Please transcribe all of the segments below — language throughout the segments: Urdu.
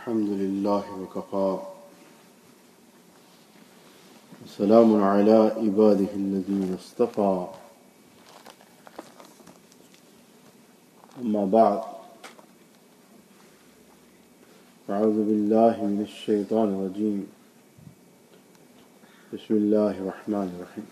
الحمد لله وكفى وسلام على عباده الذين اصطفى أما بعد أعوذ بالله من الشيطان الرجيم بسم الله الرحمن الرحيم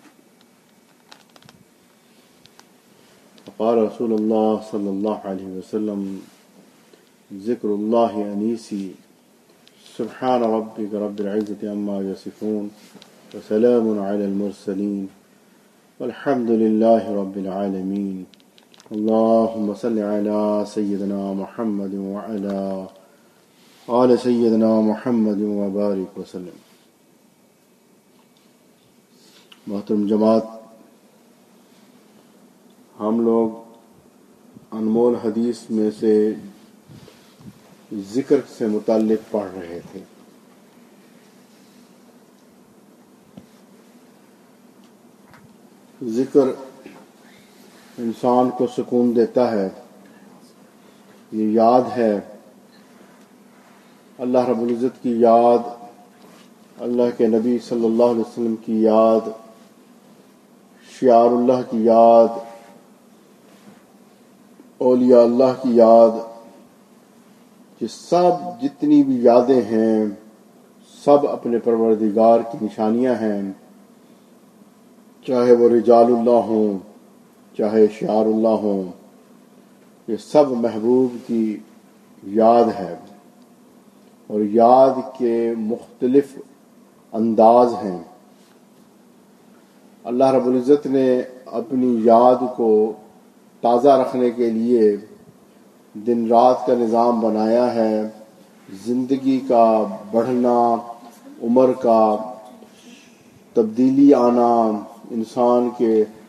وقال رسول الله صلى الله عليه وسلم ذكر الله أنيسي سبحان ربك رب العزة عما يصفون وسلام على المرسلين والحمد لله رب العالمين اللهم صل على سيدنا محمد وعلى آل سيدنا محمد وبارك وسلم. محترم جماعت، ہم لوگ انمول حدیث میں سے ذکر سے متعلق پڑھ رہے تھے. ذکر انسان کو سکون دیتا ہے، یہ یاد ہے، اللہ رب العزت کی یاد، اللہ کے نبی صلی اللہ علیہ وسلم کی یاد، شعار اللہ کی یاد، اولیاء اللہ کی یاد، یہ سب جتنی بھی یادیں ہیں سب اپنے پروردگار کی نشانیاں ہیں، چاہے وہ رجال اللہ ہوں چاہے شعار اللہ ہوں، یہ سب محبوب کی یاد ہے. اور یاد کے مختلف انداز ہیں. اللہ رب العزت نے اپنی یاد کو تازہ رکھنے کے لیے دن رات کا نظام بنایا ہے. زندگی کا بڑھنا، عمر کا تبدیلی آنا انسان کے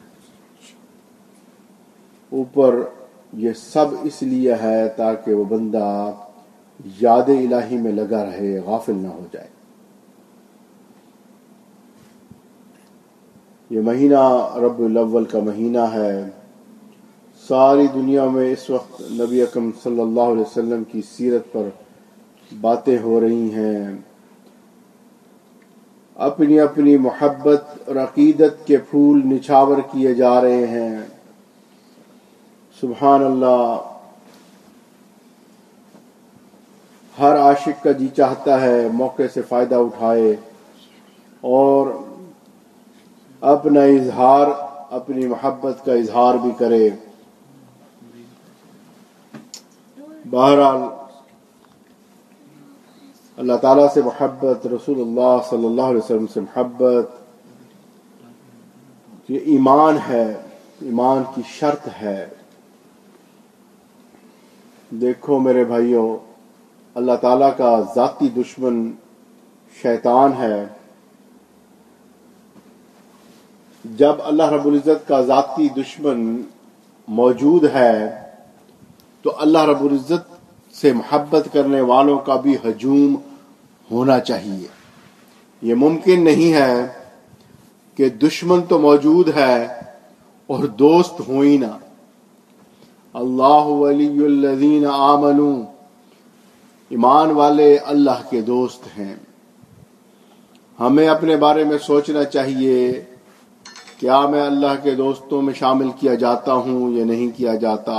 اوپر، یہ سب اس لیے ہے تاکہ وہ بندہ یاد الہی میں لگا رہے، غافل نہ ہو جائے. یہ مہینہ ربیع الاول کا مہینہ ہے. ساری دنیا میں اس وقت نبی اکرم صلی اللہ علیہ وسلم کی سیرت پر باتیں ہو رہی ہیں، اپنی اپنی محبت اور عقیدت کے پھول نچھاور کیے جا رہے ہیں. سبحان اللہ، ہر عاشق کا جی چاہتا ہے موقع سے فائدہ اٹھائے اور اپنا اظہار، اپنی محبت کا اظہار بھی کرے. بہرحال اللہ تعالیٰ سے محبت، رسول اللہ صلی اللہ علیہ وسلم سے محبت، یہ ایمان ہے، ایمان کی شرط ہے. دیکھو میرے بھائیوں، اللہ تعالیٰ کا ذاتی دشمن شیطان ہے. جب اللہ رب العزت کا ذاتی دشمن موجود ہے تو اللہ رب العزت سے محبت کرنے والوں کا بھی ہجوم ہونا چاہیے. یہ ممکن نہیں ہے کہ دشمن تو موجود ہے اور دوست ہو ہی نہ. اللہ ولی الذین آمنوا، ایمان والے اللہ کے دوست ہیں. ہمیں اپنے بارے میں سوچنا چاہیے، کیا میں اللہ کے دوستوں میں شامل کیا جاتا ہوں یا نہیں کیا جاتا؟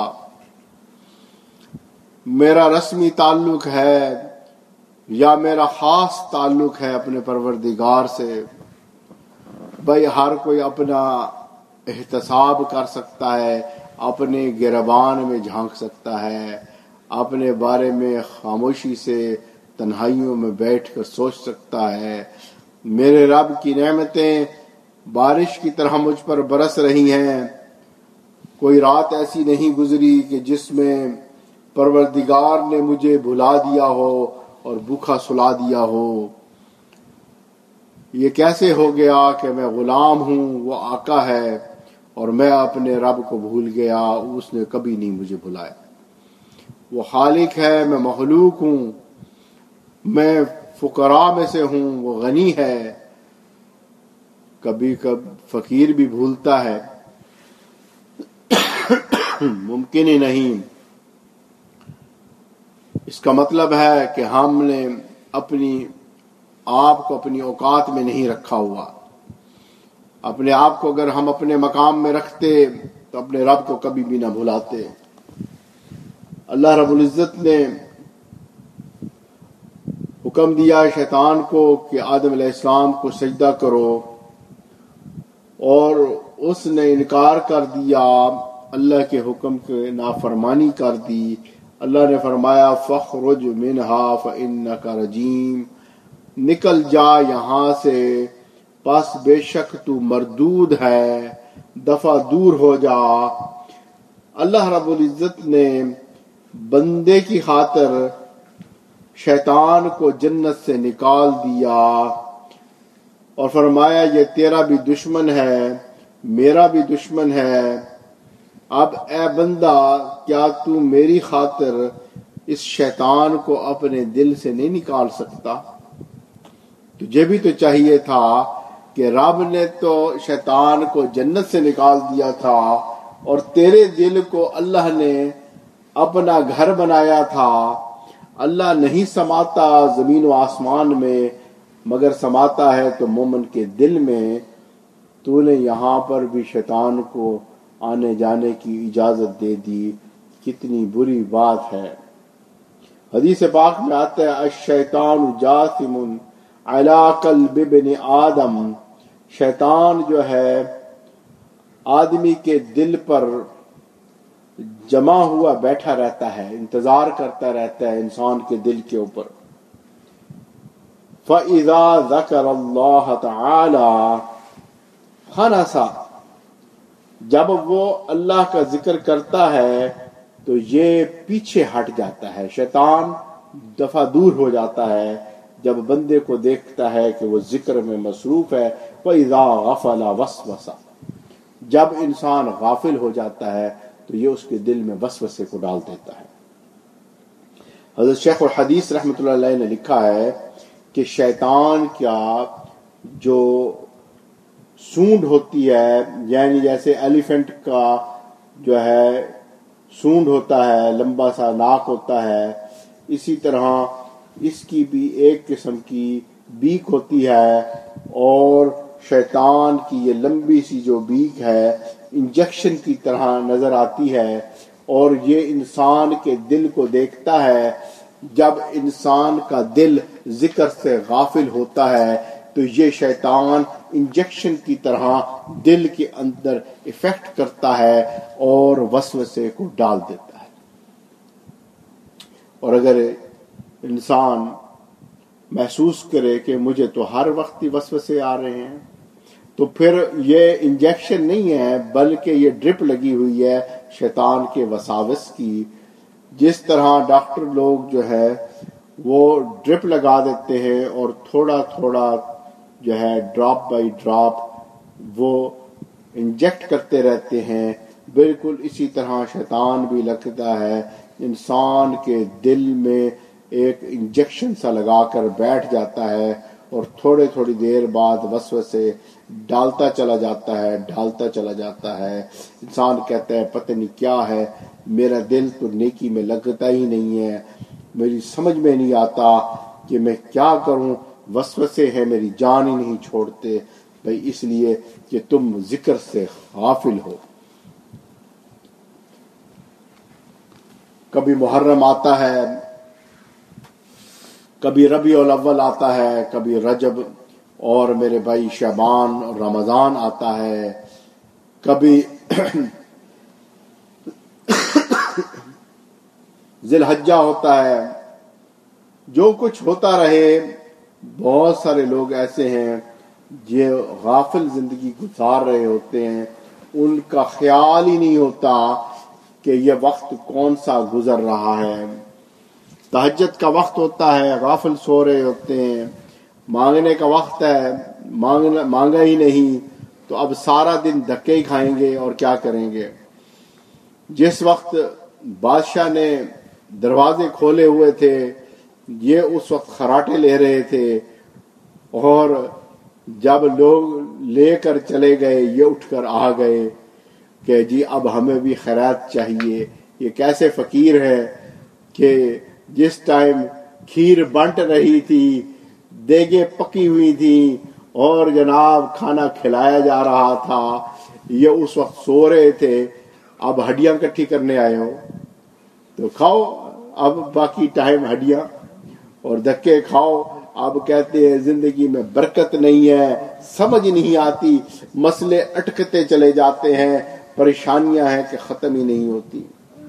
میرا رسمی تعلق ہے یا میرا خاص تعلق ہے اپنے پروردگار سے؟ بھائی ہر کوئی اپنا احتساب کر سکتا ہے، اپنے گریبان میں جھانک سکتا ہے، اپنے بارے میں خاموشی سے تنہائیوں میں بیٹھ کر سوچ سکتا ہے. میرے رب کی نعمتیں بارش کی طرح مجھ پر برس رہی ہیں. کوئی رات ایسی نہیں گزری کہ جس میں پروردگار نے مجھے بھلا دیا ہو اور بھوکا سلا دیا ہو. یہ کیسے ہو گیا کہ میں غلام ہوں، وہ آقا ہے، اور میں اپنے رب کو بھول گیا، اس نے کبھی نہیں مجھے بھلایا. وہ خالق ہے، میں مخلوق ہوں، میں فقراء میں سے ہوں، وہ غنی ہے. کبھی فقیر بھی بھولتا ہے. ممکن ہی نہیں اس کا مطلب ہے کہ ہم نے اپنی آپ کو اپنی اوقات میں نہیں رکھا ہوا. اپنے آپ کو اگر ہم اپنے مقام میں رکھتے تو اپنے رب کو کبھی بھی نہ بھلاتے. اللہ رب العزت نے حکم دیا شیطان کو کہ آدم علیہ السلام کو سجدہ کرو، اور اس نے انکار کر دیا، اللہ کے حکم کی نافرمانی کر دی. اللہ نے فرمایا فَاخْرُجْ مِنْهَا فَإِنَّكَ رَجِيمٌ، نکل جا یہاں سے، پس بے شک تو مردود ہے، دفع دور ہو جا. اللہ رب العزت نے بندے کی خاطر شیطان کو جنت سے نکال دیا اور فرمایا یہ تیرا بھی دشمن ہے، میرا بھی دشمن ہے. اب اے بندہ، کیا تو میری خاطر اس شیطان کو اپنے دل سے نہیں نکال سکتا؟ تجھے بھی تو چاہیے تھا کہ رب نے تو شیطان کو جنت سے نکال دیا تھا اور تیرے دل کو اللہ نے اپنا گھر بنایا تھا. اللہ نہیں سماتا زمین و آسمان میں، مگر سماتا ہے تو مومن کے دل میں. تو نے یہاں پر بھی شیطان کو آنے جانے کی اجازت دے دی، کتنی بری بات ہے. حدیث پاک میں آتا ہے الشیطان جاثم علی قلب ابن آدم، شیطان جو ہے آدمی کے دل پر جمع ہوا بیٹھا رہتا ہے، انتظار کرتا رہتا ہے انسان کے دل کے اوپر. فَإِذَا ذَكَرَ اللَّهَ تَعَالَى خَنَسَ، جب وہ اللہ کا ذکر کرتا ہے تو یہ پیچھے ہٹ جاتا ہے، شیطان دفع دور ہو جاتا ہے جب بندے کو دیکھتا ہے کہ وہ ذکر میں مصروف ہے. وَإِذَا غَفَلَ وَسْوَسَ، جب انسان غافل ہو جاتا ہے تو یہ اس کے دل میں وسوسے کو ڈال دیتا ہے. حضرت شیخ الحدیث رحمۃ اللہ علیہ نے لکھا ہے کہ شیطان کا جو سونڈ ہوتی ہے، یعنی جیسے ایلیفنٹ کا جو ہے سونڈ ہوتا ہے، لمبا سا ناک ہوتا ہے، اسی طرح اس کی بھی ایک قسم کی بیک ہوتی ہے، اور شیطان کی یہ لمبی سی جو بیک ہے انجیکشن کی طرح نظر آتی ہے، اور یہ انسان کے دل کو دیکھتا ہے. جب انسان کا دل ذکر سے غافل ہوتا ہے تو یہ شیطان انجیکشن کی طرح دل کے اندر ایفیکٹ کرتا ہے اور وسوسے کو ڈال دیتا ہے. اور اگر انسان محسوس کرے کہ مجھے تو ہر وقت ہی وسوسے آ رہے ہیں، تو پھر یہ انجیکشن نہیں ہے بلکہ یہ ڈرپ لگی ہوئی ہے شیطان کے وساوس کی. جس طرح ڈاکٹر لوگ جو ہے وہ ڈرپ لگا دیتے ہیں اور تھوڑا تھوڑا جو ہے ڈراپ بائی ڈراپ وہ انجیکٹ کرتے رہتے ہیں، بالکل اسی طرح شیطان بھی لگتا ہے انسان کے دل میں ایک انجیکشن سا لگا کر بیٹھ جاتا ہے اور تھوڑی دیر بعد وسوسے ڈالتا چلا جاتا ہے. انسان کہتا ہے پتہ نہیں کیا ہے، میرا دل تو نیکی میں لگتا ہی نہیں ہے، میری سمجھ میں نہیں آتا کہ میں کیا کروں، وسوسے ہیں میری جان ہی نہیں چھوڑتے. بھئی اس لیے کہ تم ذکر سے غافل ہو. کبھی محرم آتا ہے، کبھی ربیع الاول آتا ہے، کبھی رجب اور میرے بھائی شعبان اور رمضان آتا ہے، کبھی ذی الحجہ ہوتا ہے. جو کچھ ہوتا رہے، بہت سارے لوگ ایسے ہیں جو غافل زندگی گزار رہے ہوتے ہیں، ان کا خیال ہی نہیں ہوتا کہ یہ وقت کون سا گزر رہا ہے. تہجد کا وقت ہوتا ہے، غافل سو رہے ہوتے ہیں، مانگنے کا وقت ہے، مانگا ہی نہیں تو اب سارا دن دھکے ہی کھائیں گے اور کیا کریں گے. جس وقت بادشاہ نے دروازے کھولے ہوئے تھے یہ اس وقت خراٹے لے رہے تھے، اور جب لوگ لے کر چلے گئے یہ اٹھ کر آ گئے کہ جی اب ہمیں بھی خیرات چاہیے. یہ کیسے فقیر ہے کہ जिस टाइम खीर बंट रही थी, देगे पकी हुई थी और जनाब खाना खिलाया जा रहा था, ये उस वक्त सो रहे थे, अब हड्डियां इकट्ठी करने आए हो तो खाओ, अब बाकी टाइम हड्डियां और धक्के खाओ। अब कहते हैं जिंदगी में बरकत नहीं है, समझ नहीं आती, मसले अटकते चले जाते हैं, परेशानियां हैं कि खत्म ही नहीं होती।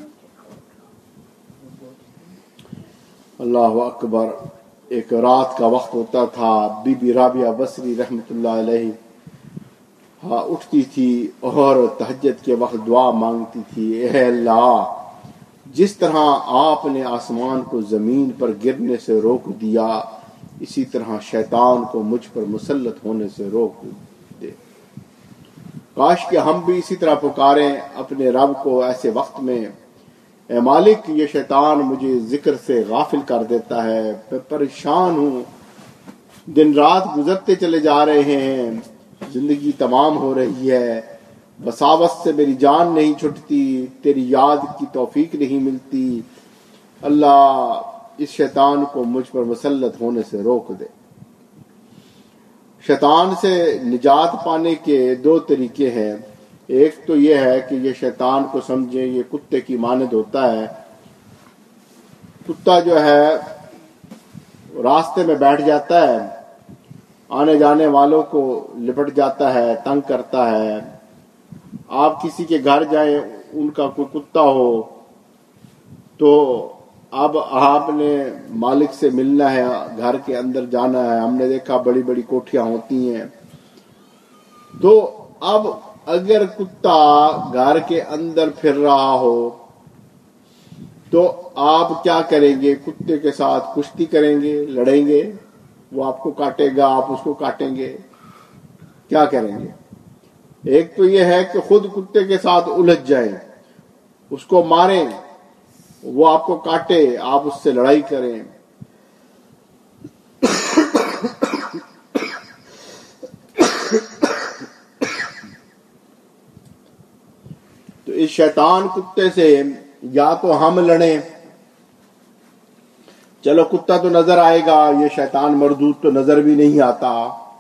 अल्लाह अकबर। एक रात का वक्त होता था, बीबी राबिया बसरी रहमतुल्लाह अलैही उठती थी और तहज्जुद के वक्त दुआ मांगती थी, ए अल्लाह, जिस तरह आपने आसमान को जमीन पर गिरने से रोक दिया, इसी तरह शैतान को मुझ पर मुसल्लत होने से रोक दे। काश कि हम भी इसी तरह पुकारें अपने रब को ऐसे वक्त में, ए मालिक, ये शैतान मुझे जिक्र से गाफिल कर देता है, मैं परेशान हूं, दिन रात गुजरते चले जा रहे हैं, जिंदगी तमाम हो रही है, बसावत से मेरी जान नहीं छुटती, तेरी याद की तौफीक नहीं मिलती। अल्लाह इस शैतान को मुझ पर मुसल्लत होने से रोक दे। शैतान से निजात पाने के दो तरीके हैं। एक तो यह है कि ये शैतान को समझे ये कुत्ते की मानद होता है। कुत्ता जो है रास्ते में बैठ जाता है, आने जाने वालों को लिपट जाता है, तंग करता है। आप किसी के घर जाएं, उनका कोई कुत्ता हो तो अब आपने मालिक से मिलना है, घर के अंदर जाना है, हमने देखा बड़ी बड़ी कोठियां होती हैं, तो अब अगर कुत्ता घर के अंदर फिर रहा हो तो आप क्या करेंगे? कुत्ते के साथ कुश्ती करेंगे, लड़ेंगे, वो आपको काटेगा, आप उसको काटेंगे, क्या करेंगे? एक तो यह है कि खुद कुत्ते के साथ उलझ जाएं, उसको मारें, वो आपको काटे, आप उससे लड़ाई करें। तो इस शैतान कुत्ते से या तो हम लड़ें, चलो कुत्ता तो नजर आएगा, ये शैतान मरदूद तो नजर भी नहीं आता,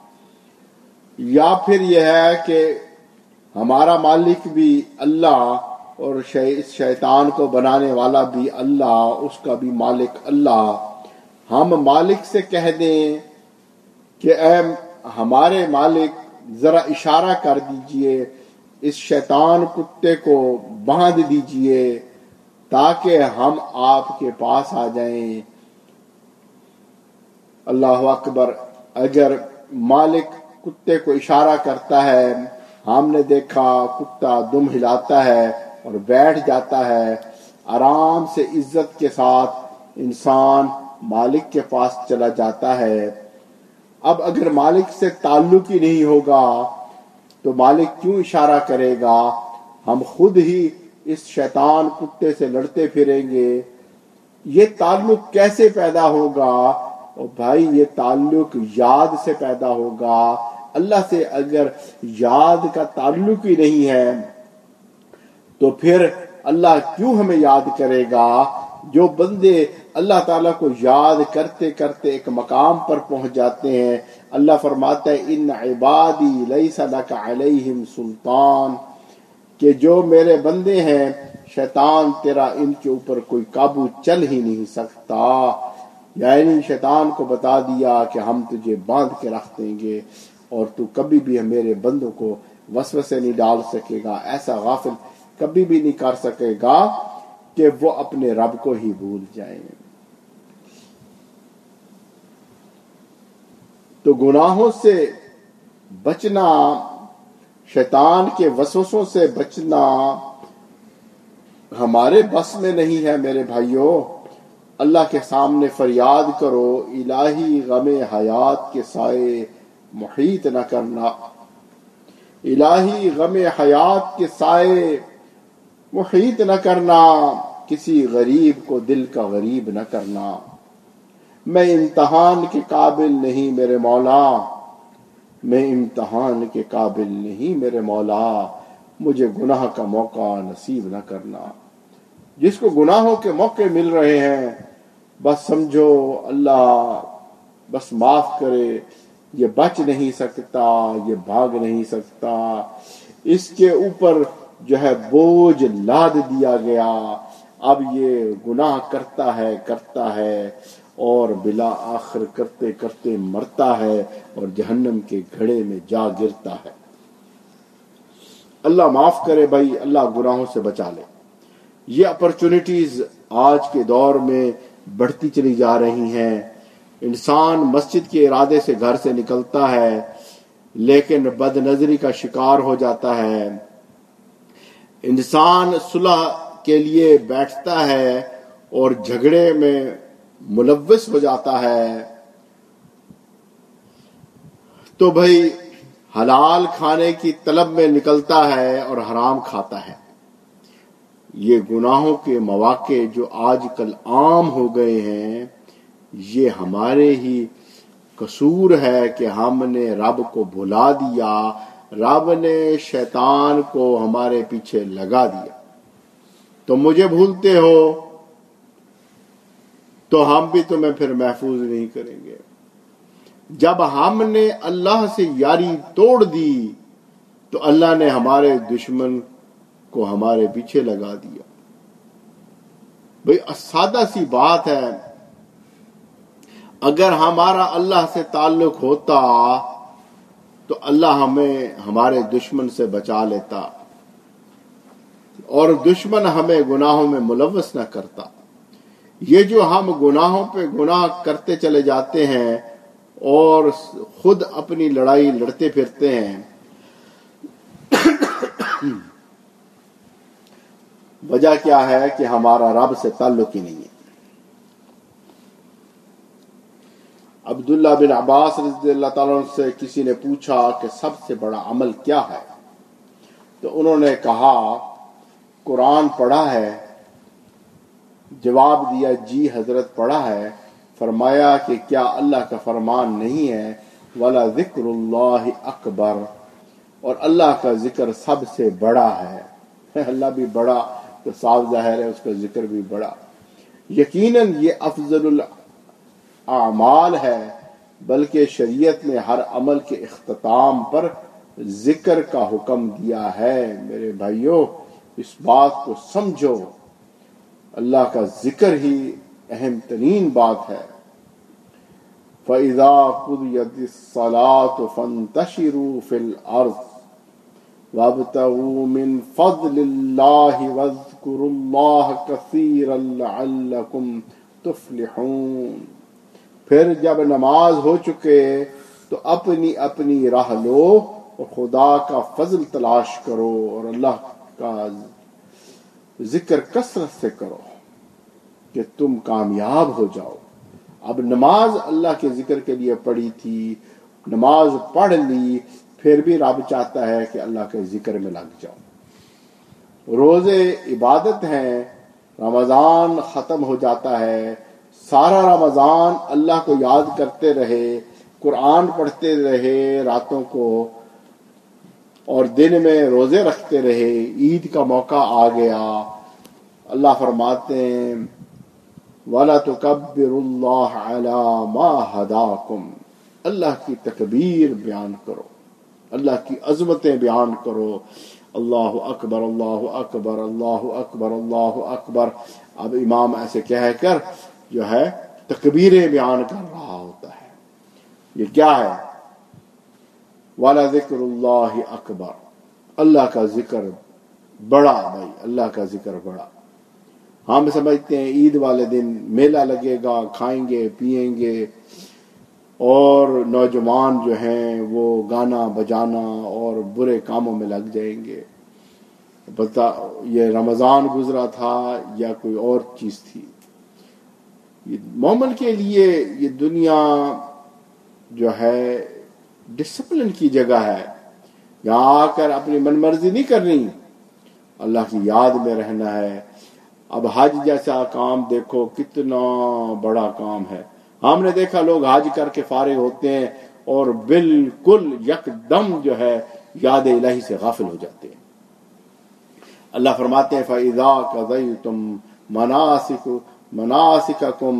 या फिर यह है कि हमारा मालिक भी अल्लाह और इस शैतान को बनाने वाला भी अल्लाह, उसका भी मालिक अल्लाह। हम मालिक से कह दें कि हमारे मालिक जरा इशारा कर दीजिए, इस शैतान कुत्ते को बांध दीजिए ताकि हम आपके पास आ जाएं। अल्लाह अकबर। अगर मालिक कुत्ते को इशारा करता है, हमने देखा कुत्ता दुम हिलाता है और बैठ जाता है, आराम से इज्जत के साथ इंसान मालिक के पास चला जाता है। अब अगर मालिक से ताल्लुक ही नहीं होगा तो मालिक क्यों इशारा करेगा? हम खुद ही इस शैतान कुत्ते से लड़ते फिरेंगे। ये ताल्लुक कैसे पैदा होगा? और भाई ये ताल्लुक याद से पैदा होगा। अल्लाह से अगर याद का ताल्लुक ही नहीं है तो फिर अल्लाह क्यों हमें याद करेगा? जो बंदे अल्लाह ताला को याद करते करते एक मकाम पर पहुंच जाते हैं, अल्लाह फरमाता है इन इबादी लैसा लका अलैहिम सुल्तान, कि जो मेरे बंदे हैं शैतान तेरा इनके ऊपर कोई काबू चल ही नहीं सकता। यानी शैतान को बता दिया कि हम तुझे बांध के रख देंगे और तू कभी भी मेरे बंदों को वसवसे नहीं डाल सकेगा, ऐसा गाफिल कभी भी नहीं कर सकेगा कि वो अपने रब को ही भूल जाए। तो गुनाहों से बचना, शैतान के वसवसों से बचना हमारे बस में नहीं है मेरे भाइयों। अल्लाह के सामने फरियाद करो, इलाही गमे हयात के साए मुहीत न करना, इलाही गमे हयात के साए मुहीत न करना, किसी गरीब को दिल का गरीब न करना। मैं इम्तहान के काबिल नहीं मेरे मौला, मैं इम्तहान के काबिल नहीं मेरे मौला, मुझे गुनाह का मौका नसीब न करना। जिसको गुनाहों के मौके मिल रहे हैं بس سمجھو اللہ بس معاف کرے، یہ بچ نہیں سکتا، یہ بھاگ نہیں سکتا، اس کے اوپر جو ہے بوجھ لاد دیا گیا، اب یہ گناہ کرتا ہے اور بلا آخر کرتے کرتے مرتا ہے اور جہنم کے گھڑے میں جا گرتا ہے۔ اللہ معاف کرے بھائی، اللہ گناہوں سے بچا لے۔ یہ اپرچونٹیز آج کے دور میں بڑھتی چلی جا رہی ہیں۔ انسان مسجد کے ارادے سے گھر سے نکلتا ہے لیکن بد نظری کا شکار ہو جاتا ہے۔ انسان صلح کے لیے بیٹھتا ہے اور جھگڑے میں ملوث ہو جاتا ہے۔ تو بھائی حلال کھانے کی طلب میں نکلتا ہے اور حرام کھاتا ہے۔ یہ گناہوں کے مواقع جو آج کل عام ہو گئے ہیں، یہ ہمارے ہی قصور ہے کہ ہم نے رب کو بھلا دیا، رب نے شیطان کو ہمارے پیچھے لگا دیا۔ تو مجھے بھولتے ہو تو ہم بھی تمہیں پھر محفوظ نہیں کریں گے۔ جب ہم نے اللہ سے یاری توڑ دی تو اللہ نے ہمارے دشمن کو ہمارے پیچھے لگا دیا۔ بھئی سادہ سی بات ہے، اگر ہمارا اللہ سے تعلق ہوتا تو اللہ ہمیں ہمارے دشمن سے بچا لیتا اور دشمن ہمیں گناہوں میں ملوث نہ کرتا۔ یہ جو ہم گناہوں پہ گناہ کرتے چلے جاتے ہیں اور خود اپنی لڑائی لڑتے پھرتے ہیں، وجہ کیا ہے کہ ہمارا رب سے تعلق ہی نہیں ہے۔ عبداللہ بن عباس رضی اللہ تعالیٰ عنہ سے کسی نے پوچھا کہ سب سے بڑا عمل کیا ہے؟ تو انہوں نے کہا قرآن پڑھا ہے۔ جواب دیا جی حضرت پڑھا ہے۔ فرمایا کہ کیا اللہ کا فرمان نہیں ہے وَلَذِكْرُ اللَّهِ أَكْبَرُ، اور اللہ کا ذکر سب سے بڑا ہے۔ اللہ بھی بڑا تو صاف ظاہر ہے اس کا ذکر بھی بڑا۔ یقیناً یہ افضل الاعمال ہے، بلکہ شریعت نے ہر عمل کے اختتام پر ذکر کا حکم دیا ہے۔ میرے بھائیوں اس بات کو سمجھو، اللہ کا ذکر ہی اہم ترین بات ہے۔ فَإِذَا قُضِيَتِ الصَّلَاةُ فَانتَشِرُوا فِي الْأَرْضِ وَابْتَغُوا مِنْ فَضْلِ اللَّهِ وَاذْكُرُوا اللَّهَ كَثِيرًا لَعَلَّكُمْ تُفْلِحُونَ۔ پھر جب نماز ہو چکے تو اپنی اپنی راہ لو اور خدا کا فضل تلاش کرو اور اللہ کا ذکر کثرت سے کرو کہ تم کامیاب ہو جاؤ۔ اب نماز اللہ کے ذکر کے لیے پڑھی تھی، نماز پڑھ لی، پھر بھی رب چاہتا ہے کہ اللہ کے ذکر میں لگ جاؤ۔ روزے عبادت ہیں، رمضان ختم ہو جاتا ہے، سارا رمضان اللہ کو یاد کرتے رہے، قرآن پڑھتے رہے راتوں کو اور دن میں روزے رکھتے رہے، عید کا موقع آ گیا، اللہ فرماتے ہیں وَلَا تُكَبِّرُوا اللَّهَ عَلَى مَا هَدَاكُمْ، اللہ کی تکبیر بیان کرو، اللہ کی عظمتیں بیان کرو، اللہ اکبر اللہ اکبر اللہ اکبر اللہ اکبر۔ اب امام ایسے کہہ کر جو ہے تکبیریں بیان کر رہا ہوتا ہے۔ یہ کیا ہے؟ وَلَذِكْرُ اللَّهِ أَكْبَرُ، اللہ کا ذکر بڑا، بھائی اللہ کا ذکر بڑا۔ ہم سمجھتے ہیں عید والے دن میلہ لگے گا، کھائیں گے پیئیں گے اور نوجوان جو ہیں وہ گانا بجانا اور برے کاموں میں لگ جائیں گے۔ بتا یہ رمضان گزرا تھا یا کوئی اور چیز تھی؟ مومن کے لیے یہ دنیا جو ہے ڈسپلن کی جگہ ہے، یہاں آ کر اپنی من مرضی نہیں کرنی، اللہ کی یاد میں رہنا ہے۔ اب حج جیسا کام دیکھو کتنا بڑا کام ہے، ہم نے دیکھا لوگ حج کر کے فارغ ہوتے ہیں اور بالکل یکدم جو ہے یاد الہی سے غافل ہو جاتے ہیں۔ اللہ فرماتے ہیں فَإِذَا قَضَيْتُم مَنَاسِكَكُمْ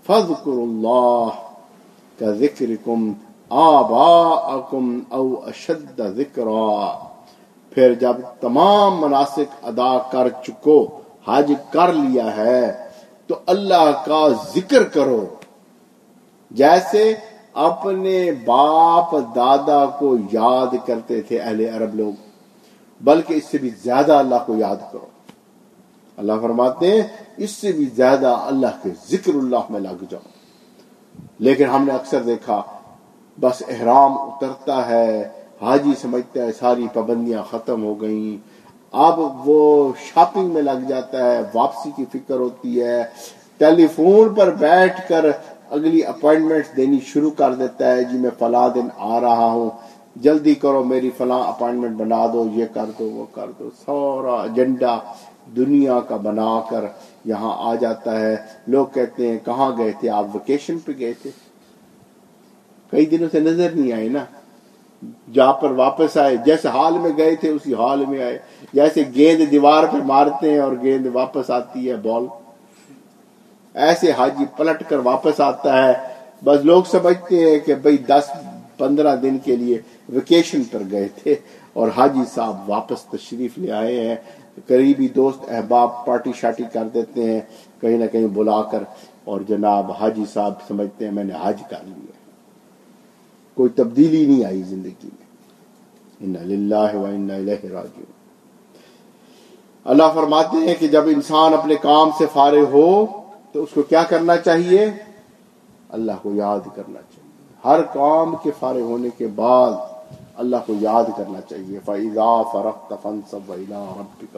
فاذکروا اللہ کذکرکم آباءکم او اشد ذکرا. پھر جب تمام مناسک ادا کر چکو، حج کر لیا ہے، تو اللہ کا ذکر کرو جیسے اپنے باپ دادا کو یاد کرتے تھے اہل عرب لوگ، بلکہ اس سے بھی زیادہ اللہ کو یاد کرو. اللہ فرماتے ہیں اس سے بھی زیادہ اللہ کے ذکر اللہ میں لگ جاؤ. لیکن ہم نے اکثر دیکھا بس احرام اترتا ہے، حاجی سمجھتا ہے ساری پابندیاں ختم ہو گئیں، اب وہ شاپنگ میں لگ جاتا ہے، واپسی کی فکر ہوتی ہے، ٹیلی فون پر بیٹھ کر اگلی اپائنٹمنٹ دینی شروع کر دیتا ہے، جی میں فلاں دن آ رہا ہوں، جلدی کرو میری فلاں اپائنٹمنٹ بنا دو، یہ کر دو وہ کر دو. سارا ایجنڈا دنیا کا بنا کر یہاں آ جاتا ہے. لوگ کہتے ہیں کہاں گئے تھے آپ؟ ویکیشن پہ گئے تھے، کئی دنوں سے نظر نہیں آئے نا. جہاں پر واپس آئے جیسے حال میں گئے تھے اسی حال میں آئے. جیسے گیند دیوار پہ مارتے ہیں اور گیند واپس آتی ہے بال، ایسے حاجی پلٹ کر واپس آتا ہے. بس لوگ سمجھتے ہیں کہ بھئی 10-15 دن کے لیے ویکیشن پر گئے تھے اور حاجی صاحب واپس تشریف لے آئے ہیں. قریبی دوست احباب پارٹی شارٹی کر دیتے ہیں کہیں نہ کہیں بلا کر، اور جناب حاجی صاحب سمجھتے ہیں میں نے حج کر لیا. کوئی تبدیلی نہیں آئی زندگی میں. انا للہ و انا الیہ راجعون. اللہ فرماتے ہیں کہ جب انسان اپنے کام سے فارغ ہو تو اس کو کیا کرنا چاہیے؟ اللہ کو یاد کرنا چاہیے. ہر کام کے فارغ ہونے کے بعد اللہ کو یاد کرنا چاہیے. فَإِذَا فَرَغْتَ فَانْصَبْ وَإِلَىٰ رَبِّكَ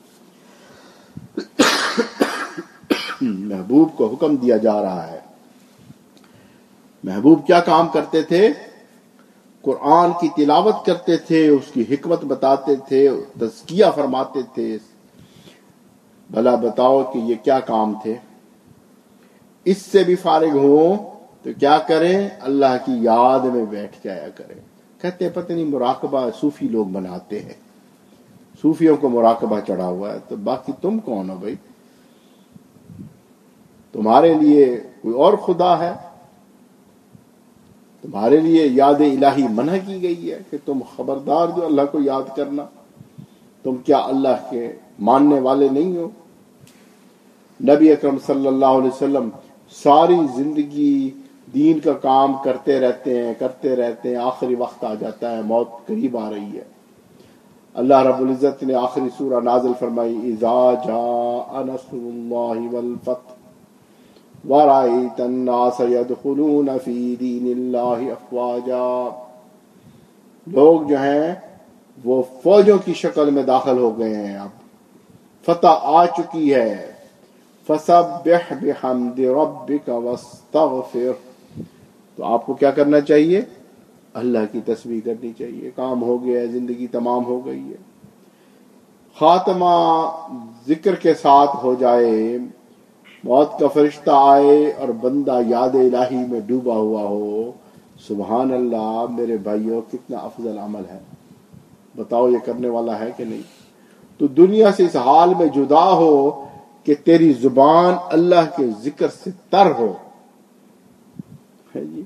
فَارْغَب. محبوب کو حکم دیا جا رہا ہے. محبوب کیا کام کرتے تھے؟ قرآن کی تلاوت کرتے تھے، اس کی حکمت بتاتے تھے، تزکیہ فرماتے تھے. بھلا بتاؤ کہ یہ کیا کام تھے؟ اس سے بھی فارغ ہوں تو کیا کریں؟ اللہ کی یاد میں بیٹھ جایا کریں. کہتے ہیں پتہ نہیں مراقبہ صوفی لوگ بناتے ہیں، صوفیوں کو مراقبہ چڑھا ہوا ہے. تو باقی تم کون ہو بھائی؟ تمہارے لیے کوئی اور خدا ہے؟ تمہارے لیے یاد الہی منع کی گئی ہے کہ تم خبردار جو اللہ کو یاد کرنا. تم کیا اللہ کے ماننے والے نہیں ہو؟ نبی اکرم صلی اللہ علیہ وسلم ساری زندگی دین کا کام کرتے رہتے ہیں. آخری وقت آ جاتا ہے، موت قریب آ رہی ہے. اللہ رب العزت نے آخری سورہ نازل فرمائی اذا جاء نصر اللہ والفتح وَرَأَيْتَ النَّاسَ يَدْخُلُونَ فِي دِينِ اللَّهِ أَفْوَاجًا. لوگ جو ہیں وہ فوجوں کی شکل میں داخل ہو گئے ہیں. اب فتح آ چکی ہے. فَسَبِّحْ بِحَمْدِ رَبِّكَ وَاسْتَغْفِرْ. تو آپ کو کیا کرنا چاہیے؟ اللہ کی تسبیح کرنی چاہیے. کام ہو گیا ہے، زندگی تمام ہو گئی ہے. خاتمہ ذکر کے ساتھ ہو جائے، موت کا فرشتہ آئے اور بندہ یاد الہی میں ڈوبا ہوا ہو، سبحان اللہ میرے بھائیوں کتنا افضل عمل ہے. بتاؤ یہ کرنے والا ہے کہ نہیں؟ تو دنیا سے اس حال میں جدا ہو کہ تیری زبان اللہ کے ذکر سے تر ہو. ہے جی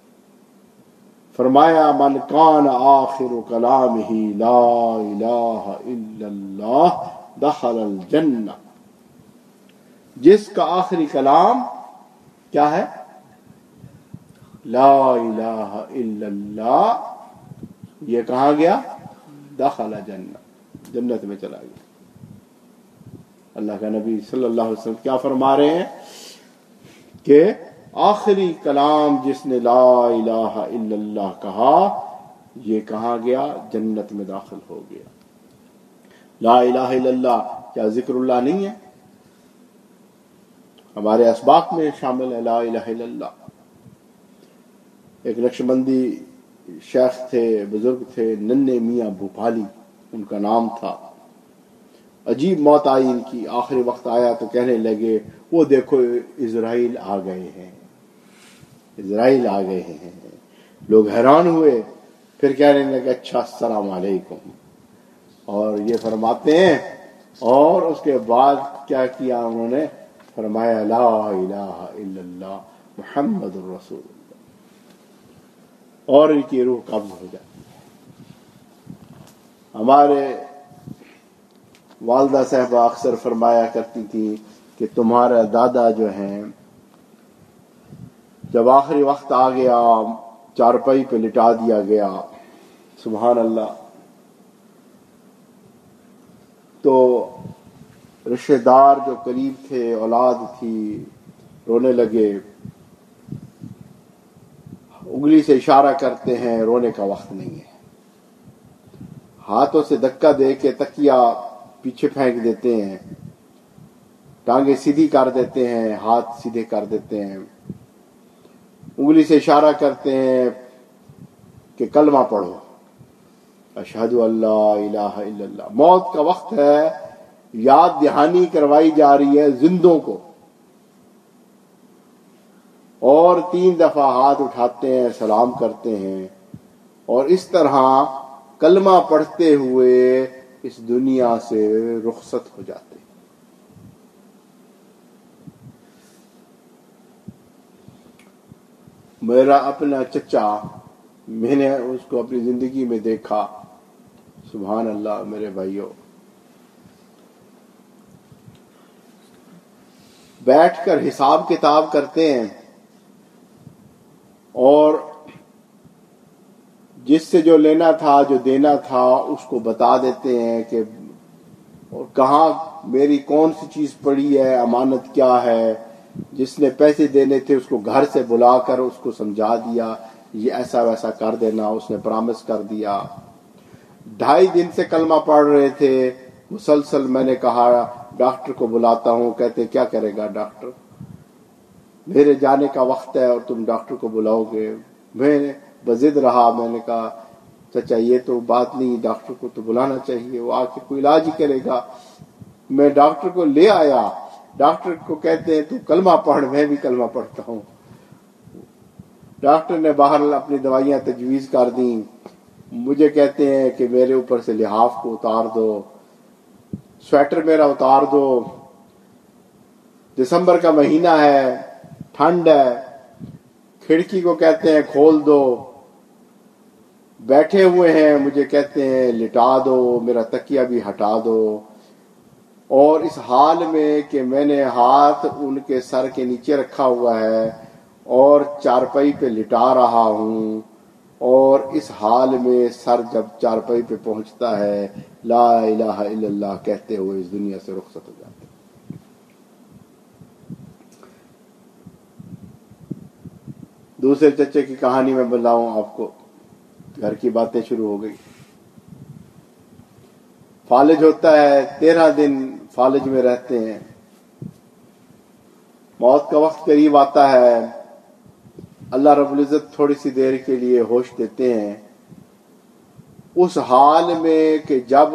فرمایا من کان آخر کلامہ لا الہ الا اللہ دخل الجنہ. جس کا آخری کلام کیا ہے؟ لا الہ الا اللہ. یہ کہاں گیا؟ دخل جنہ، جنت میں چلا گیا. اللہ کا نبی صلی اللہ علیہ وسلم کیا فرما رہے ہیں کہ آخری کلام جس نے لا الہ الا اللہ کہا، یہ کہاں گیا؟ جنت میں داخل ہو گیا. لا الہ الا اللہ کیا ذکر اللہ نہیں ہے؟ ہمارے اسباق میں شامل ہے لا الہ الا اللہ. ایک نقشبندی شیخ تھے، بزرگ تھے، ننھے میاں بھوپالی ان کا نام تھا. عجیب موت آئی ان کی. آخری وقت آیا تو کہنے لگے وہ دیکھو اسرائیل آ گئے ہیں، اسرائیل آ گئے ہیں. لوگ حیران ہوئے، پھر کہنے لگے اچھا السلام علیکم. اور یہ فرماتے ہیں اور اس کے بعد کیا کیا انہوں نے؟ فرمایا لا الہ الا اللہ محمد الرسول اللہ، اور ان کی روح قبض ہو جاتی۔ ہمارے والدہ صاحبہ اکثر فرمایا کرتی تھی کہ تمہارا دادا جو ہیں جب آخری وقت آ گیا، چارپائی پہ لٹا دیا گیا، سبحان اللہ، تو رشتہ دار جو قریب تھے، اولاد تھی، رونے لگے، انگلی سے اشارہ کرتے ہیں رونے کا وقت نہیں ہے، ہاتھوں سے دھکا دے کے تکیا پیچھے پھینک دیتے ہیں، ٹانگیں سیدھی کر دیتے ہیں، ہاتھ سیدھے کر دیتے ہیں، انگلی سے اشارہ کرتے ہیں کہ کلمہ پڑھو، اشہد ان لا الہ الا اللہ۔ موت کا وقت ہے، یاد دہانی کروائی جا رہی ہے زندوں کو، اور 3 دفعہ ہاتھ اٹھاتے ہیں، سلام کرتے ہیں، اور اس طرح کلمہ پڑھتے ہوئے اس دنیا سے رخصت ہو جاتے ہیں۔ میرا اپنا چچا، میں نے اس کو اپنی زندگی میں دیکھا، سبحان اللہ میرے بھائیوں، بیٹھ کر حساب کتاب کرتے ہیں، اور جس سے جو لینا تھا، جو دینا تھا، اس کو بتا دیتے ہیں کہ اور کہاں میری کون سی چیز پڑی ہے، امانت کیا ہے، جس نے پیسے دینے تھے اس کو گھر سے بلا کر اس کو سمجھا دیا، یہ ایسا ویسا کر دینا، اس نے پرامس کر دیا۔ 2.5 دن سے کلمہ پڑھ رہے تھے مسلسل، میں نے کہا ڈاکٹر کو بلاتا ہوں، کہتے کیا کرے گا ڈاکٹر، میرے جانے کا وقت ہے اور تم ڈاکٹر کو بلاؤ گے؟ میں بضد رہا، میں نے کہا چچا یہ تو بات نہیں، ڈاکٹر کو تو بلانا چاہیے، وہ آ کے کوئی علاج ہی کرے گا۔ میں ڈاکٹر کو لے آیا، ڈاکٹر کو کہتے ہیں تو کلمہ پڑھ، میں بھی کلمہ پڑھتا ہوں۔ ڈاکٹر نے باہر اپنی دوائیاں تجویز کر دیں، مجھے کہتے ہیں کہ میرے اوپر سے لحاف کو اتار دو، سویٹر میرا اتار دو، دسمبر کا مہینہ ہے، ٹھنڈ ہے، کھڑکی کو کہتے ہیں کھول دو، بیٹھے ہوئے ہیں، مجھے کہتے ہیں لٹا دو، میرا تکیہ بھی ہٹا دو، اور اس حال میں کہ میں نے ہاتھ ان کے سر کے نیچے رکھا ہوا ہے اور چارپائی پہ لٹا رہا ہوں، اور اس حال میں سر جب چارپائی پہ پہنچتا ہے لا الہ الا اللہ کہتے ہوئے اس دنیا سے رخصت ہو جاتے ہیں۔ دوسرے چچے کی کہانی میں بتاؤں آپ کو، گھر کی باتیں شروع ہو گئی۔ فالج ہوتا ہے، 13 دن فالج میں رہتے ہیں، موت کا وقت قریب آتا ہے، اللہ رب العزت تھوڑی سی دیر کے لیے ہوش دیتے ہیں، اس حال میں کہ جب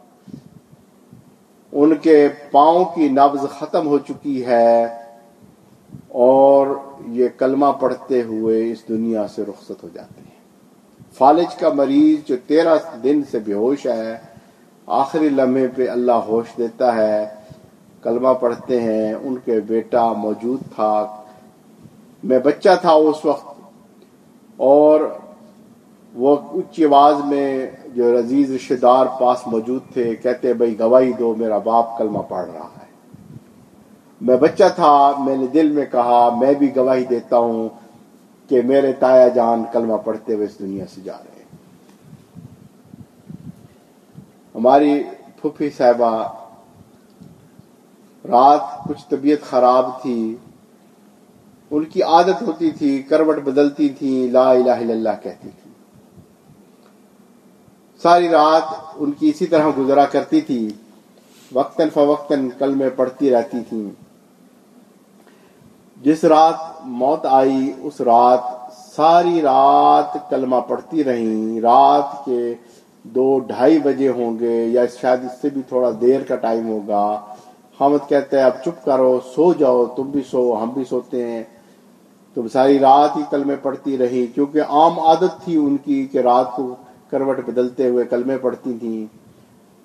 ان کے پاؤں کی نبض ختم ہو چکی ہے اور یہ کلمہ پڑھتے ہوئے اس دنیا سے رخصت ہو جاتے ہیں۔ فالج کا مریض جو 13 دن سے بے ہوش ہے، آخری لمحے پہ اللہ ہوش دیتا ہے، کلمہ پڑھتے ہیں، ان کے بیٹا موجود تھا، میں بچہ تھا اس وقت، اور وہ اونچی آواز میں جو عزیز رشتہ دار پاس موجود تھے کہتے بھائی گواہی دو، میرا باپ کلمہ پڑھ رہا ہے۔ میں بچہ تھا، میں نے دل میں کہا میں بھی گواہی دیتا ہوں کہ میرے تایا جان کلمہ پڑھتے ہوئے اس دنیا سے جا رہے ہیں۔ ہماری پھوپھی صاحبہ رات کچھ طبیعت خراب تھی، ان کی عادت ہوتی تھی کروٹ بدلتی تھی، لا الہ الا اللہ کہتی تھی، ساری رات ان کی اسی طرح گزرا کرتی تھی، وقتاً فوقتاً کلمے پڑھتی رہتی تھیں۔ جس رات موت آئی اس رات ساری رات کلمہ پڑھتی رہیں، رات کے 2-2:30 بجے ہوں گے یا شاید اس سے بھی تھوڑا دیر کا ٹائم ہوگا، حامد کہتے ہیں اب چپ کرو، سو جاؤ، تم بھی سو، ہم بھی سوتے ہیں۔ تو ساری رات ہی کلمے پڑھتی رہی، کیونکہ عام عادت تھی ان کی کہ رات کو کروٹ بدلتے ہوئے کلمے پڑھتی تھیں۔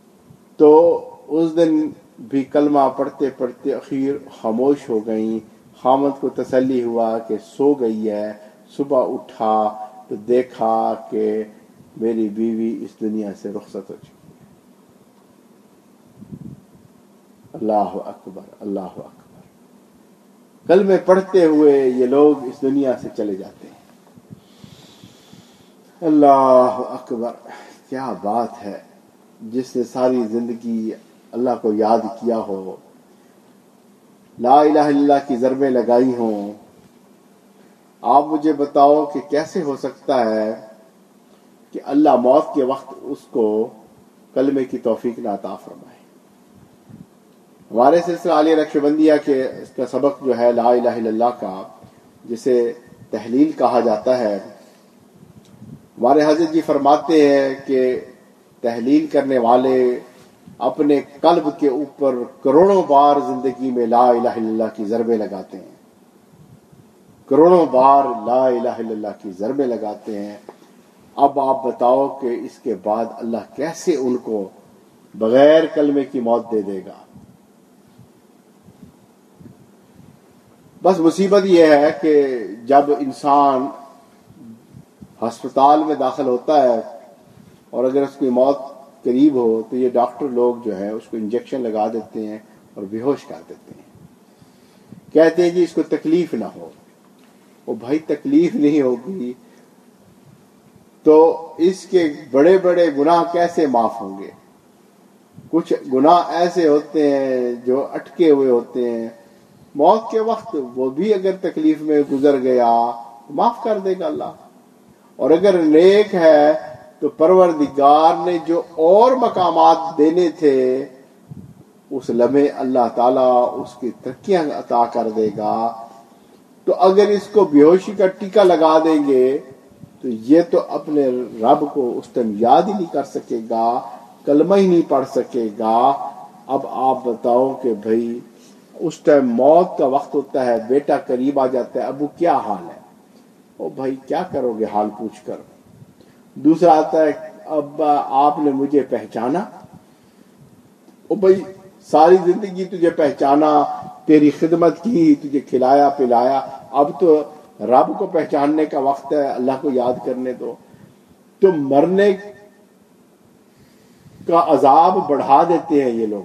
تو اس دن بھی کلمہ پڑھتے پڑھتے اخیر خاموش ہو گئیں، خامد کو تسلی ہوا کہ سو گئی ہے. صبح اٹھا تو دیکھا کہ میری بیوی اس دنیا سے رخصت ہو چکی. اللہ اکبر اللہ اکبر. کلمے پڑھتے ہوئے یہ لوگ اس دنیا سے چلے جاتے ہیں. اللہ اکبر. کیا بات ہے. جس نے ساری زندگی اللہ کو یاد کیا ہو, لا الہ الا اللہ کی ضربیں لگائی ہوں, آپ مجھے بتاؤ کہ کیسے ہو سکتا ہے کہ اللہ موت کے وقت اس کو کلمے کی توفیق نہ عطا فرمائے. ہمارے سلسلہ عالیہ نقشبندیہ کے اس کا سبق جو ہے لا الہ الا اللہ کا, جسے تحلیل کہا جاتا ہے, ہمارے حضرت جی فرماتے ہیں کہ تحلیل کرنے والے اپنے قلب کے اوپر کروڑوں بار زندگی میں لا الہ الا اللہ کی ضربیں لگاتے ہیں, کروڑوں بار لا الہ الا اللہ کی ضربیں لگاتے ہیں. اب آپ بتاؤ کہ اس کے بعد اللہ کیسے ان کو بغیر کلمے کی موت دے دے گا. بس مصیبت یہ ہے کہ جب انسان ہسپتال میں داخل ہوتا ہے اور اگر اس کی موت قریب ہو تو یہ ڈاکٹر لوگ جو ہے اس کو انجیکشن لگا دیتے ہیں اور بے ہوش کر دیتے ہیں. کہتے ہیں جی اس کو تکلیف نہ ہو. وہ بھائی تکلیف نہیں ہوگی تو اس کے بڑے بڑے گناہ کیسے معاف ہوں گے. کچھ گناہ ایسے ہوتے ہیں جو اٹکے ہوئے ہوتے ہیں, موت کے وقت وہ بھی اگر تکلیف میں گزر گیا معاف کر دے گا اللہ. اور اگر نیک ہے تو پروردگار نے جو اور مقامات دینے تھے اس لمحے اللہ تعالیٰ اس کی ترقیاں عطا کر دے گا. تو اگر اس کو بے ہوشی کا ٹیکا لگا دیں گے تو یہ تو اپنے رب کو اس ٹائم یاد ہی نہیں کر سکے گا, کلمہ ہی نہیں پڑھ سکے گا. اب آپ بتاؤ کہ بھائی اس ٹائم موت کا وقت ہوتا ہے, بیٹا قریب آ جاتا ہے, ابو کیا حال ہے, او بھائی کیا کرو گے حال پوچھ کر. دوسرا آتا ہے ابا آپ نے مجھے پہچانا, او بھائی ساری زندگی تجھے پہچانا, تیری خدمت کی, تجھے کھلایا پلایا, اب تو رب کو پہچاننے کا وقت ہے, اللہ کو یاد کرنے دو. تو مرنے کا عذاب بڑھا دیتے ہیں یہ لوگ,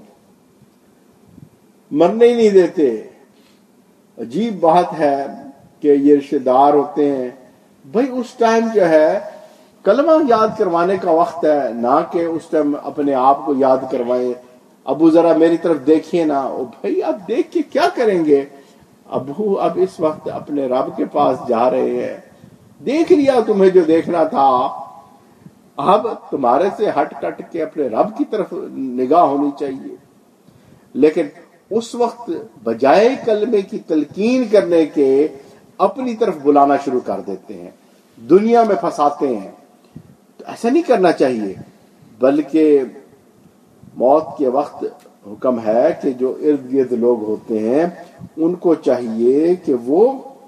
مرنے ہی نہیں دیتے. عجیب بات ہے کہ یہ رشتہ دار ہوتے ہیں, بھائی اس ٹائم جو ہے کلمہ یاد کروانے کا وقت ہے, نہ کہ اس ٹائم اپنے آپ کو یاد کروائیں. ابو ذرا میری طرف دیکھیے نا, او بھائی آپ دیکھ کے کیا کریں گے, ابو اب اس وقت اپنے رب کے پاس جا رہے ہیں, دیکھ لیا تمہیں جو دیکھنا تھا, اب تمہارے سے ہٹ کٹ کے اپنے رب کی طرف نگاہ ہونی چاہیے. لیکن اس وقت بجائے کلمے کی تلقین کرنے کے اپنی طرف بلانا شروع کر دیتے ہیں, دنیا میں پھنساتے ہیں. تو ایسا نہیں کرنا چاہیے, بلکہ موت کے وقت حکم ہے کہ جو ارد گرد لوگ ہوتے ہیں ان کو چاہیے کہ وہ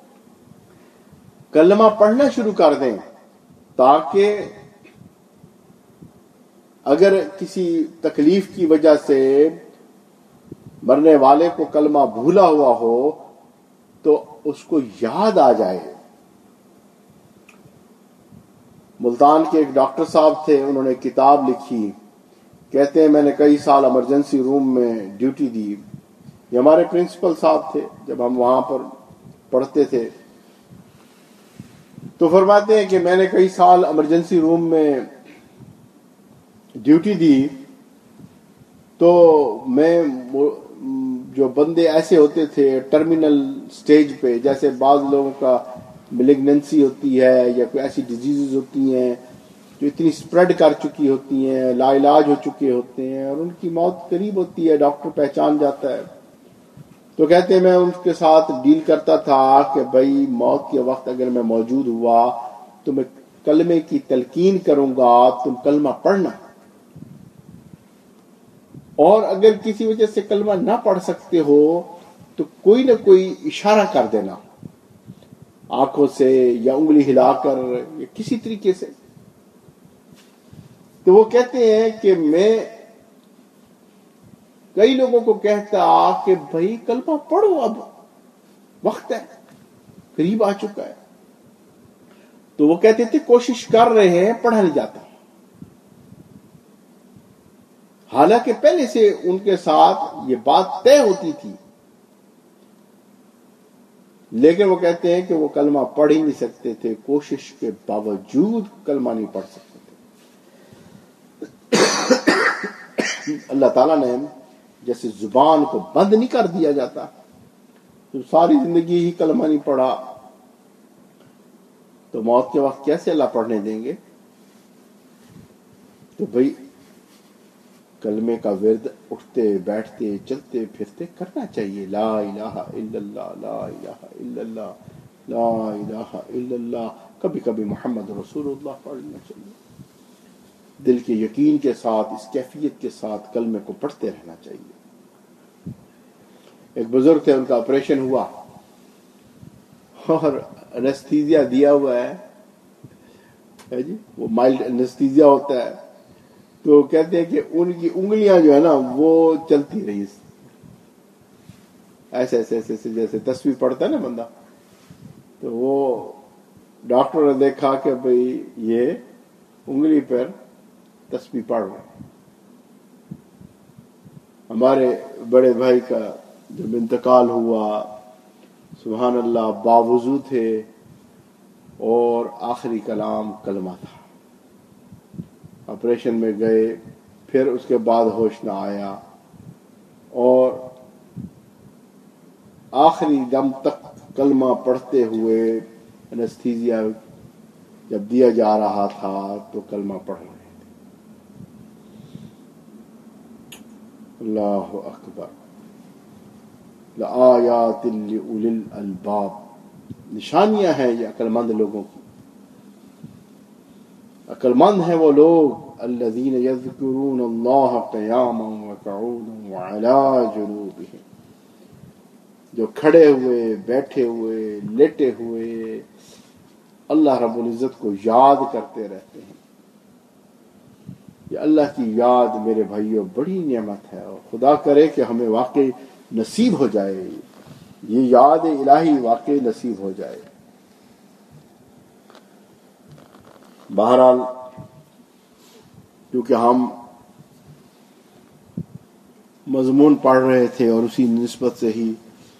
کلمہ پڑھنا شروع کر دیں, تاکہ اگر کسی تکلیف کی وجہ سے مرنے والے کو کلمہ بھولا ہوا ہو تو اس کو یاد آ جائے. ملتان کے ایک ڈاکٹر صاحب تھے, انہوں نے کتاب لکھی, کہتے ہیں میں نے کئی سال ایمرجنسی روم میں ڈیوٹی دی. یہ ہمارے پرنسپل صاحب تھے جب ہم وہاں پر پڑھتے تھے. تو فرماتے ہیں کہ میں نے کئی سال ایمرجنسی روم میں ڈیوٹی دی, تو میں جو بندے ایسے ہوتے تھے ٹرمینل سٹیج پہ, جیسے بعض لوگوں کا ملیگننسی ہوتی ہے یا کوئی ایسی ڈیزیزز ہوتی ہیں جو اتنی سپریڈ کر چکی ہوتی ہیں, لا علاج ہو چکے ہوتے ہیں اور ان کی موت قریب ہوتی ہے, ڈاکٹر پہچان جاتا ہے. تو کہتے ہیں میں ان کے ساتھ ڈیل کرتا تھا کہ بھائی موت کے وقت اگر میں موجود ہوا تو میں کلمے کی تلقین کروں گا, تم کلمہ پڑھنا, اور اگر کسی وجہ سے کلمہ نہ پڑھ سکتے ہو تو کوئی نہ کوئی اشارہ کر دینا آنکھوں سے یا انگلی ہلا کر یا کسی طریقے سے. تو وہ کہتے ہیں کہ میں کئی لوگوں کو کہتا کہ بھائی کلمہ پڑھو, اب وقت ہے، قریب آ چکا ہے. تو وہ کہتے تھے کوشش کر رہے ہیں، پڑھا نہیں جاتا. حالانکہ پہلے سے ان کے ساتھ یہ بات طے ہوتی تھی، لیکن وہ کہتے ہیں کہ وہ کلمہ پڑھ ہی نہیں سکتے تھے، کوشش کے باوجود کلمہ نہیں پڑھ سکتے تھے. اللہ تعالیٰ نے جیسے زبان کو بند نہیں کر دیا جاتا، تو ساری زندگی ہی کلمہ نہیں پڑھا تو موت کے وقت کیسے اللہ پڑھنے دیں گے؟ تو بھئی کلمے کا ورد اٹھتے بیٹھتے چلتے پھرتے کرنا چاہیے. لا الہ الا اللہ، لا الہ الا اللہ، لا الہ الا اللہ. کبھی کبھی محمد رسول اللہ پڑھنا چاہیے. دل کے یقین کے ساتھ، اس کیفیت کے ساتھ کلمے کو پڑھتے رہنا چاہیے. ایک بزرگ تھے، ان کا آپریشن ہوا اور انستھیزیا دیا ہوا ہے جی، وہ مائلڈ انستھیزیا ہوتا ہے. تو کہتے ہیں کہ ان کی انگلیاں جو ہے نا وہ چلتی رہی ایسے ایسے ایسے جیسے تصویر پڑھتا ہے نا بندہ. تو وہ ڈاکٹر نے دیکھا کہ بھئی یہ انگلی پر تسبیح پڑھ رہے ہیں. ہمارے بڑے بھائی کا جب انتقال ہوا، سبحان اللہ، باوضو تھے اور آخری کلام کلمہ تھا. آپریشن میں گئے، پھر اس کے بعد ہوش نہ آیا اور آخری دم تک کلمہ پڑھتے ہوئے انستھیزیا جب دیا جا رہا تھا تو کلمہ پڑھ رہے تھے. اللہ اکبر. لآیات لأولی الالباب، نشانیاں ہیں یہ عقل مند لوگوں کی. عقل مند ہیں وہ لوگ الذین یذکرون اللہ قیاما وقعودا وعلی جنوبہم، جو کھڑے ہوئے، بیٹھے ہوئے، لیٹے ہوئے اللہ رب العزت کو یاد کرتے رہتے ہیں. یہ اللہ کی یاد میرے بھائیوں بڑی نعمت ہے، اور خدا کرے کہ ہمیں واقعی نصیب ہو جائے، یہ یاد الہی واقعی نصیب ہو جائے. بہرحال کیونکہ ہم مضمون پڑھ رہے تھے اور اسی نسبت سے ہی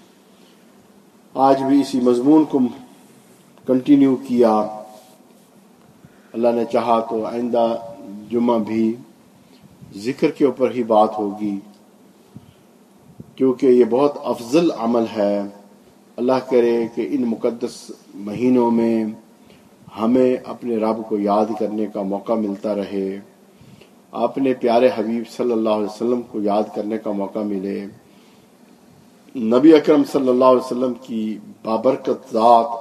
آج بھی اسی مضمون کو کنٹینیو کیا. اللہ نے چاہا تو آئندہ جمعہ بھی ذکر کے اوپر ہی بات ہوگی، کیونکہ یہ بہت افضل عمل ہے. اللہ کرے کہ ان مقدس مہینوں میں ہمیں اپنے رب کو یاد کرنے کا موقع ملتا رہے، اپنے پیارے حبیب صلی اللہ علیہ وسلم کو یاد کرنے کا موقع ملے. نبی اکرم صلی اللہ علیہ وسلم کی بابرکت ذات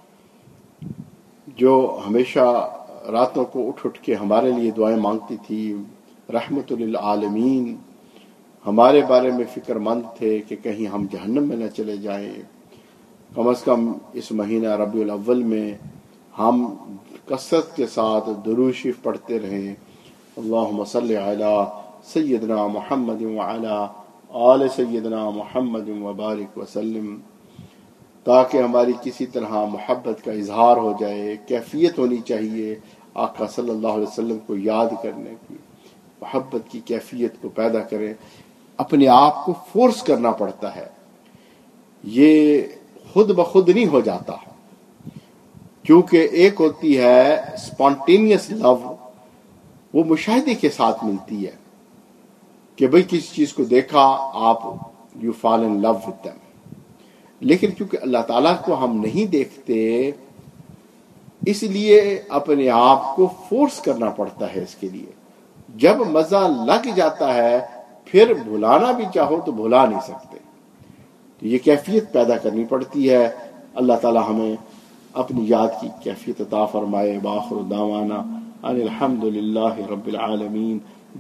جو ہمیشہ راتوں کو اٹھ اٹھ کے ہمارے لیے دعائیں مانگتی تھی، رحمت للعالمین، ہمارے بارے میں فکر مند تھے کہ کہیں ہم جہنم میں نہ چلے جائیں. کم از کم اس مہینہ ربیع الاول میں ہم کثرت کے ساتھ درود شریف پڑھتے رہیں. اللہم صلی علی سیدنا محمد وعلی آل سیدنا محمد وبارک وسلم، تاکہ ہماری کسی طرح محبت کا اظہار ہو جائے. کیفیت ہونی چاہیے آقا صلی اللہ علیہ وسلم کو یاد کرنے کی، محبت کی کیفیت کو پیدا کریں. اپنے آپ کو فورس کرنا پڑتا ہے، یہ خود بخود نہیں ہو جاتا، کیونکہ ایک ہوتی ہے اسپونٹینیس لو، وہ مشاہدے کے ساتھ ملتی ہے کہ بھئی کسی چیز کو دیکھا آپ you fall in love with them. لیکن کیونکہ اللہ تعالیٰ کو ہم نہیں دیکھتے، اس لیے اپنے آپ کو فورس کرنا پڑتا ہے اس کے لیے. جب مزہ لگ جاتا ہے پھر بھلانا بھی چاہو تو بھلا نہیں سکتے. تو یہ کیفیت پیدا کرنی پڑتی ہے. اللہ تعالیٰ ہمیں اپنی یاد کی کیفیت عطا فرمائے. بآخر دعوانا ان الحمد للہ رب العالمین.